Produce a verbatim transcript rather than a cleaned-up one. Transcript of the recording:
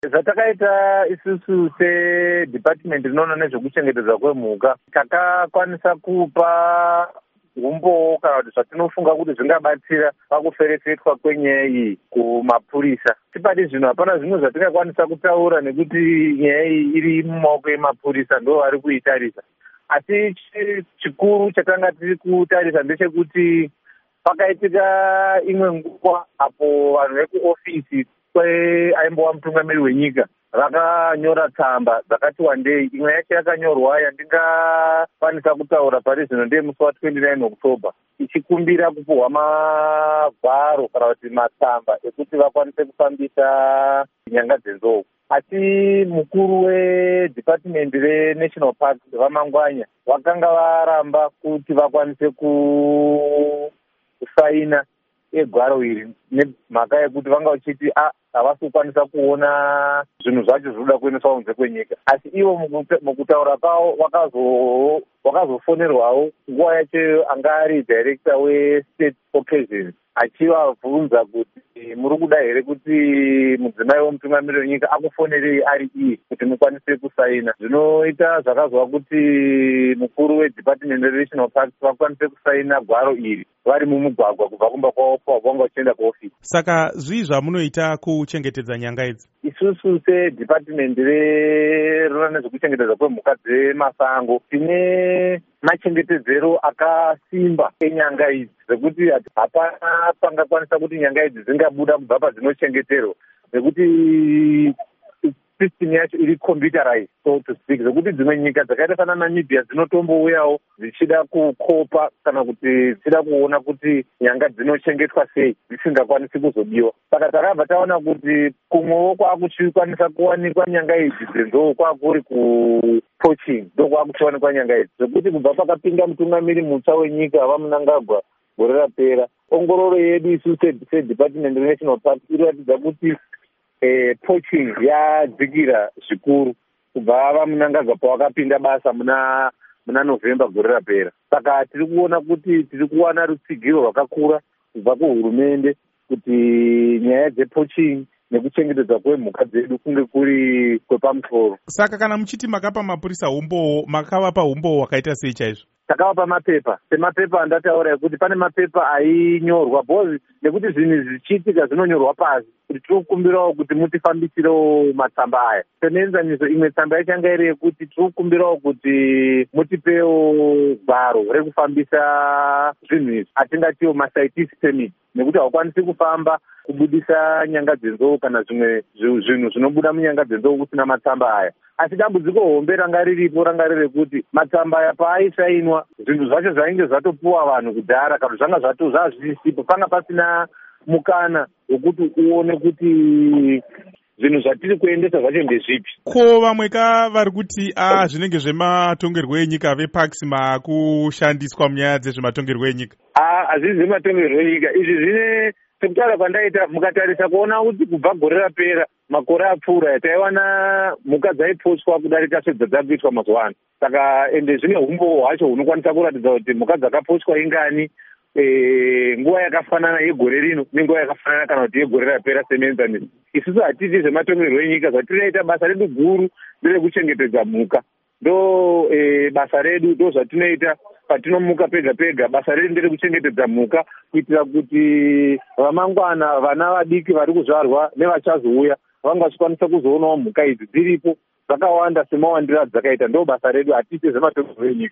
Zvatakaita isusu sedepartment rinoona nezvekuchengetedzwa kwemhuka takakwanisa kupa umbowo kana kuti zvatinofunga kuti zvingabatsira pakuferefetwa kwenyaya iyi kumapurisa. Tipati zvino hapana zvimwe zvatingakwanisa kutaura nekuti nyaya iyi iri mumaoko emapurisa, ndo vari kuitarisa. Asi chikuru chatanga tiri kutarisa ndechekuti pakaitika imwe nguva apo vanhu vekuofisi kwaimbova mutungamiri wenyika vakanyora tsamba dzakati wandei. Imwe yacho yakanyorwa yandingakwanisa kutaura pari zvino ndeyemusi wa twenty-nine October ichikumbira kupuhwa magwaro kana kuti matsamba ekuti vakwanise kufambisa nyanga dzenzou. Asi mukuru wedepartment renational park vaMangwanya vakanga varamba kuti vakwanise kusaina egwaro iri nemhaka yekuti vanga vachiti a havasi kukwanisa kuona zvinhu zvacho zvinoda kuendeswa kunze kwenyika. Asi ivo mukutaura kwavo wakazofonerwawo nguva yacho anga ari director westate occasions achivabvunza kuti muri kuda here kuti mudzimai womutungamiri wenyika akufonerei ari iye kuti mukwanise kusaina. Zvinoita zvakazwa kuti mukuru wedepartment renational parks vakwanise kusaina gwaro iri vari mumugwagwa kubva kumba kwavo kwavanga vachienda kuofisi. Saka zvii zvamunoita kuchengetedza nyanga idzi? Isusu sedepartment rinoona nezvekuchengetedzwa kwemhuka dzemasango tine machengetedzero akasimba enyanga idzi zvekuti hapana pangakwanisa kuti nyanga idzi dzingabuda kubva padzinochengeterwa, zvekuti system yacho iri computerized so to speak, zvekuti dzimwe nyika dzakaita sana Namibia dzinotombouyawo dzichida kukopa kana kuti dzichida kuona kuti nyanga dzinochengetwa sei dzisingakwanisi kuzobiwa. Saka takabva taona kuti kumwewo kwakuchikwanisa kuwanikwa nyanga idzi dzenzou kwakuri kupoaching ndo kwakuchiwanikwa nyanga idzi, zvekuti kubva pakapinda mutungamiri mutsva wenyika vaMunangagwa gore rapera, ongororo yedu isu sedepartment renational park iriratidza kuti Eh, poaching yadzikira zvikuru kubva vaMunangagwa pawakapinda basa muna muna November gore rapera. Saka tiri kuona kuti tiri kuwana rutsigiro rwakakura kubva kuhurumende kuti nyaya dzepoaching nekuchengetedzwa kwemhuka dzedu kunge kuri kwepamusoro. Saka kana muchiti makapa mapurisa umbowo, makavapa umbowo wakaita sei chaizvo? Takavapa mapepa. Semapepa andataura kuti pane mapepa ainyorwa bozi nekuti zvinhu zvichiitika zvinonyorwa pasi kuti tinokumbirawo kuti mutifambisirewo matsamba aya. Seneenzaniso imwe tsamba yachanga iri yekuti tinokumbirawo kuti mutipewo gwaro rekufambisa zvinhu izvi atingatiwo mascientist permit, nekuti haukwanisi kufamba kubudisa nyanga dzenzou kana zvimwe zvinhu zvinobuda munyanga dzenzou kusina matsamba aya. Asi dambudziko hombe ranga riripo ranga riri kuti matsamba aya paaisainwa zvinhu zvacho zvainge zvatopuwa vanhu kudhara kana zvanga zvato zvazvisipo, panga pasina mukana wekuti uone kuti zvinhu zvatiri kuendesa zvacho ndezvipi. Ko vamwe ka vari kuti a zvinenge zvematongerwo enyika veparks makushandiswa munyaya dzezvematongerwo enyika? a hazvizi zvematongerwo enyika izvi zvine sekutaura kwandaita. Mukatarisa kuona kuti kubva gore rapera makore apfuura taiwana mhuka dzaipotswa kudarika sedzadzakuitwa mazuva ano. Saka ende zvine umbowo hwacho hunokwanisa kuratidza kuti mhuka dzakapotswa ingani e, nguva yakafanana yegore rino nenguva yakafanana kana kuti yegore rapera semeenzaniso. Isusu hatiti zvematongerwo enyika, zvatinoita basa redu guru nderekuchengetedza mhuka, ndo e, basa redu ndo zvatinoita patinomuka pega pega. Basa redu nderekuchengetedza mhuka kuitira kuti ramangwana vana vadiki vari kuzvarwa nevachazouya vanga vachikwanisa kuzoonawo mhuka idzi dziripo dzakawanda semawandiro adzakaita. Ndo basa redu, hatiti zvematongerwo enyika.